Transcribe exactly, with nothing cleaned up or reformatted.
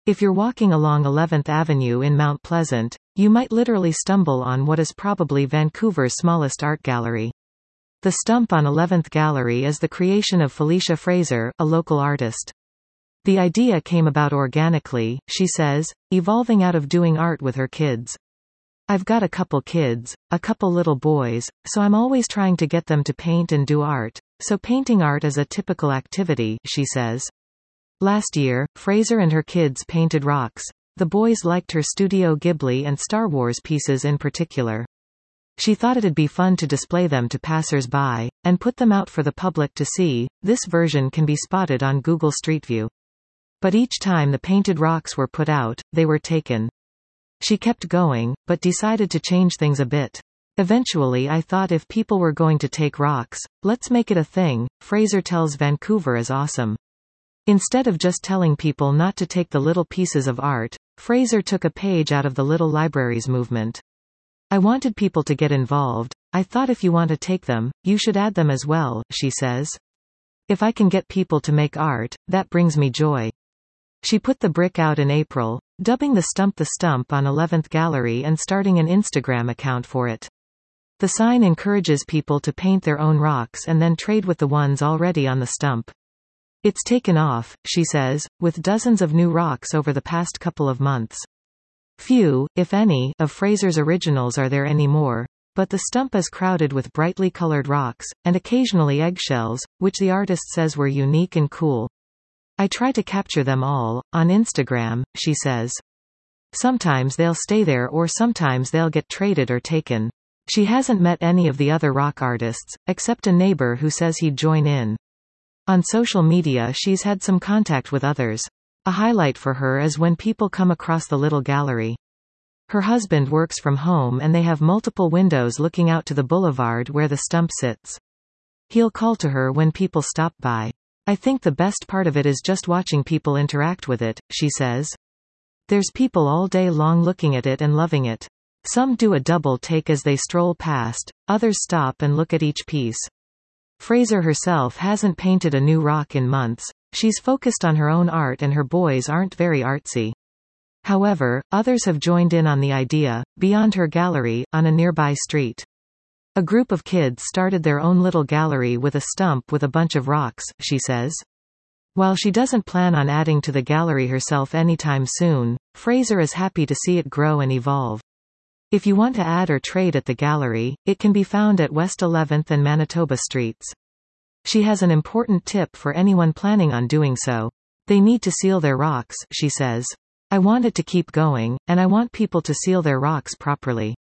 If you're walking along eleventh Avenue in Mount Pleasant, you might literally stumble on what is probably Vancouver's smallest art gallery. The stump on eleventh Gallery is the creation of Felicia Fraser, a local artist. The idea came about organically, she says, evolving out of doing art with her kids. I've got a couple kids, a couple little boys, so I'm always trying to get them to paint and do art, so painting art is a typical activity, she says. Last year, Fraser and her kids painted rocks. The boys liked her Studio Ghibli and Star Wars pieces in particular. She thought it'd be fun to display them to passers-by, and put them out for the public to see. This version can be spotted on Google Street View. But each time the painted rocks were put out, they were taken. She kept going, but decided to change things a bit. Eventually I thought if people were going to take rocks, let's make it a thing. Fraser tells Vancouver is awesome. Instead of just telling people not to take the little pieces of art, Fraser took a page out of the Little Libraries movement. I wanted people to get involved. I thought if you want to take them, you should add them as well, she says. If I can get people to make art, that brings me joy. She put the brick out in April, dubbing the stump the stump on eleventh Gallery and starting an Instagram account for it. The sign encourages people to paint their own rocks and then trade with the ones already on the stump. It's taken off, she says, with dozens of new rocks over the past couple of months. Few, if any, of Fraser's originals are there anymore, but the stump is crowded with brightly colored rocks, and occasionally eggshells, which the artist says were unique and cool. I try to capture them all, on Instagram, she says. Sometimes they'll stay there or sometimes they'll get traded or taken. She hasn't met any of the other rock artists, except a neighbor who says he'd join in. On social media she's had some contact with others. A highlight for her is when people come across the little gallery. Her husband works from home and they have multiple windows looking out to the boulevard where the stump sits. He'll call to her when people stop by. I think the best part of it is just watching people interact with it, she says. There's people all day long looking at it and loving it. Some do a double take as they stroll past, others stop and look at each piece. Fraser herself hasn't painted a new rock in months. She's focused on her own art and her boys aren't very artsy. However, others have joined in on the idea, beyond her gallery, on a nearby street. A group of kids started their own little gallery with a stump with a bunch of rocks, she says. While she doesn't plan on adding to the gallery herself anytime soon, Fraser is happy to see it grow and evolve. If you want to add or trade at the gallery, it can be found at West eleventh and Manitoba Streets. She has an important tip for anyone planning on doing so. They need to seal their rocks, she says. I want it to keep going, and I want people to seal their rocks properly.